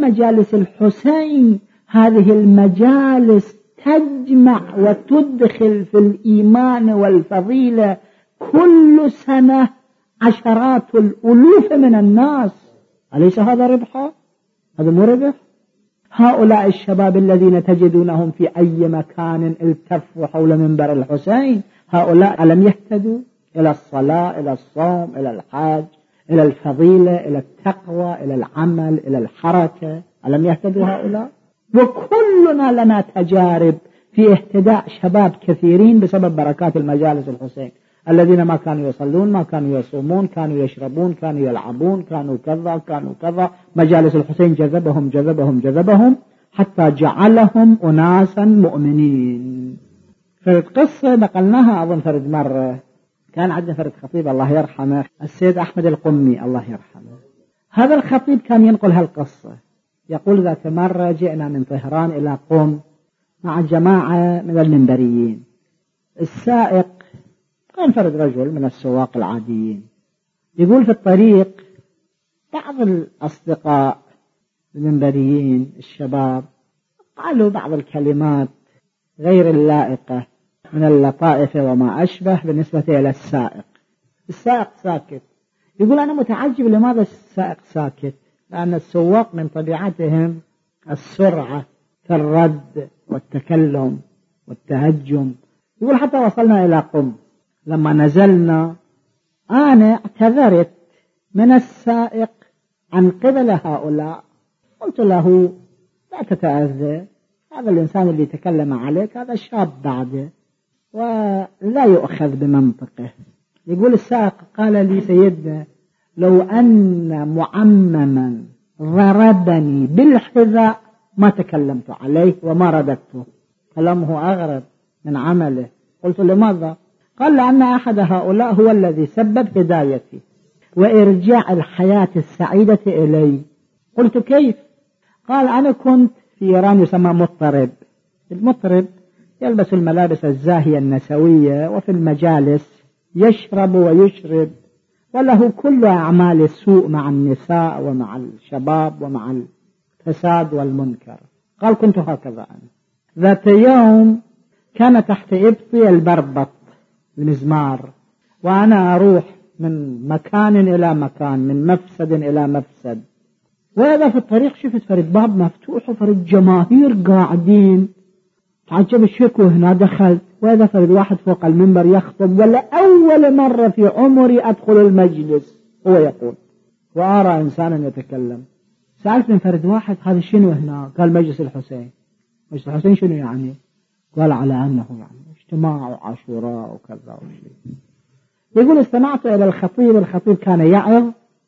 مجالس الحسين هذه المجالس تجمع وتدخل في الإيمان والفضيلة كل سنة عشرات الألوف من الناس، أليس هذا ربحا؟ هذا مو ربح؟ هؤلاء الشباب الذين تجدونهم في أي مكان التفوا حول منبر الحسين، هؤلاء ألم يهتدوا إلى الصلاة، إلى الصوم، إلى الحج، إلى الفضيلة، إلى التقوى، إلى العمل، إلى الحركة؟ ألم يهتدوا هؤلاء؟ وكلنا لنا تجارب في اهتداء شباب كثيرين بسبب بركات المجالس الحسين، الذين ما كانوا يصلون، ما كانوا يصومون، كانوا يشربون، كانوا يلعبون، كانوا كذا كانوا كذا. مجالس الحسين جذبهم جذبهم جذبهم حتى جعلهم أناسا مؤمنين. فرد قصة نقلناها أظن فرد مرة، كان عندنا فرد خطيب الله يرحمه السيد أحمد القمي الله يرحمه. هذا الخطيب كان ينقل هالقصة، يقول ذات مرة جئنا من طهران إلى قم مع جماعة من المنبريين. السائق كان فرد رجل من السواق العاديين. يقول في الطريق بعض الأصدقاء المنبريين الشباب قالوا بعض الكلمات غير اللائقة من اللطائف وما أشبه بالنسبة إلى السائق. السائق ساكت. يقول أنا متعجب لماذا السائق ساكت، لأن السواق من طبيعتهم السرعة في الرد والتكلم والتهجم. يقول حتى وصلنا إلى قم لما نزلنا أنا اعتذرت من السائق عن قبل هؤلاء، قلت له لا تتأذى، هذا الإنسان اللي تكلم عليك هذا شاب بعده ولا يؤخذ بمنطقه. يقول السائق قال لي سيدنا لو أن معمما ضربني بالحذاء ما تكلمت عليه وما رددته. كلامه أغرب من عمله. قلت لماذا؟ قال لأن أحد هؤلاء هو الذي سبب هدايتي وإرجاع الحياة السعيدة إلي. قلت كيف؟ قال أنا كنت في إيران يسمى مطرب. المطرب يلبس الملابس الزاهية النسوية وفي المجالس يشرب ويشرب وله كل أعمال السوء مع النساء ومع الشباب ومع الفساد والمنكر. قال كنت هكذا أنا. ذات يوم كان تحت إبطي البربط المزمار، وأنا أروح من مكان إلى مكان من مفسد إلى مفسد، وإذا في الطريق شفت فرد باب مفتوح وفرد جماهير قاعدين. تعجب الشيخ وهنا دخلت وإذا فرد واحد فوق المنبر يخطب، ولا أول مرة في عمري أدخل المجلس هو يقول وأرى إنسانا يتكلم. سألت من فرد واحد هذا شنو هنا؟ قال مجلس الحسين. مجلس الحسين شنو يعني؟ قال على أنه يعني اجتماع وعاشوراء وكذا وشيء. يقول استمعت إلى الخطيب. الخطيب كان يعظ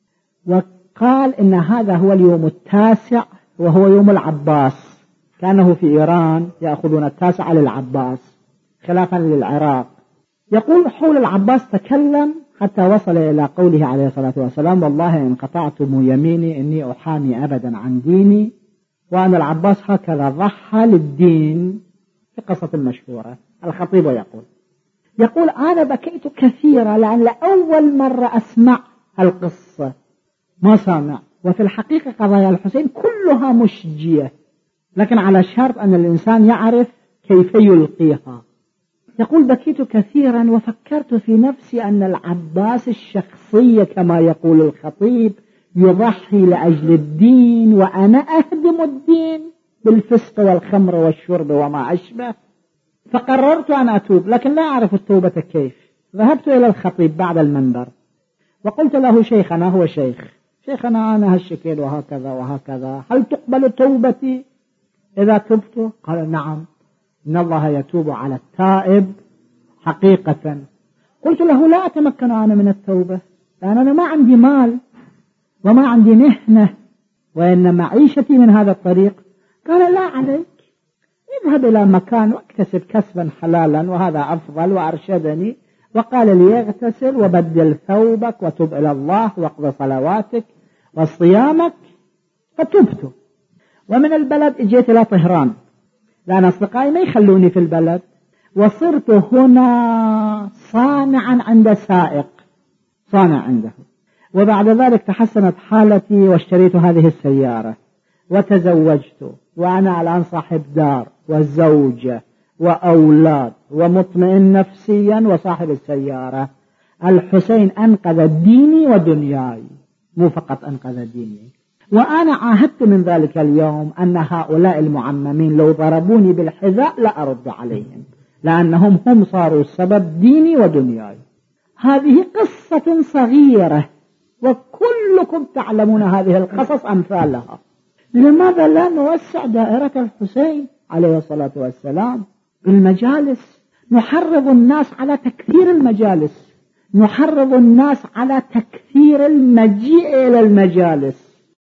وقال إن هذا هو اليوم التاسع وهو يوم العباس. كانه في إيران يأخذون التاسع للعباس خلافا للعراق. يقول حول العباس تكلم حتى وصل إلى قوله عليه الصلاة والسلام والله إن قطعتم يميني إني أحامي أبدا عن ديني، وأن العباس هكذا ضحى للدين في قصة المشهورة. الخطيب يقول أنا بكيت كثيرا لأن لأول مرة أسمع القصة ما سامع، وفي الحقيقة قضايا الحسين كلها مشجية لكن على شرط أن الإنسان يعرف كيف يلقيها. يقول بكيت كثيرا وفكرت في نفسي أن العباس الشخصية كما يقول الخطيب يضحي لأجل الدين وأنا أهدم الدين بالفسق والخمر والشرب وما أشبه. فقررت أن أتوب لكن لا أعرف التوبة كيف. ذهبت إلى الخطيب بعد المنبر وقلت له شيخنا، هو شيخنا أنا هالشكل وهكذا وهكذا، هل تقبل توبتي إذا تبت؟ قال نعم، إن الله يتوب على التائب حقيقة. قلت له لا أتمكن أنا من التوبة لأن أنا ما عندي مال وما عندي مهنة وإن معيشتي من هذا الطريق. قال لا عليك، اذهب إلى مكان واكتسب كسبا حلالا وهذا أفضل، وأرشدني وقال لي اغتسل وبدل ثوبك وتب إلى الله واقضي صلواتك وصيامك. فتبت ومن البلد اجيت إلى طهران لأن أصدقائي ما يخلوني في البلد، وصرت هنا صانعا عند سائق صانع عنده. وبعد ذلك تحسنت حالتي واشتريت هذه السيارة وتزوجت وأنا الآن صاحب دار وزوجة وأولاد ومطمئن نفسيا وصاحب السيارة. الحسين أنقذ ديني ودنياي، مو فقط أنقذ ديني. وأنا عاهدت من ذلك اليوم أن هؤلاء المعممين لو ضربوني بالحذاء لا أرد عليهم، لأنهم هم صاروا السبب ديني ودنياي. هذه قصة صغيرة وكلكم تعلمون هذه القصص أمثالها. لماذا لا نوسع دائرة الحسين عليه الصلاة والسلام بالمجالس؟ نحرض الناس على تكثير المجالس، نحرض الناس على تكثير المجيء إلى المجالس.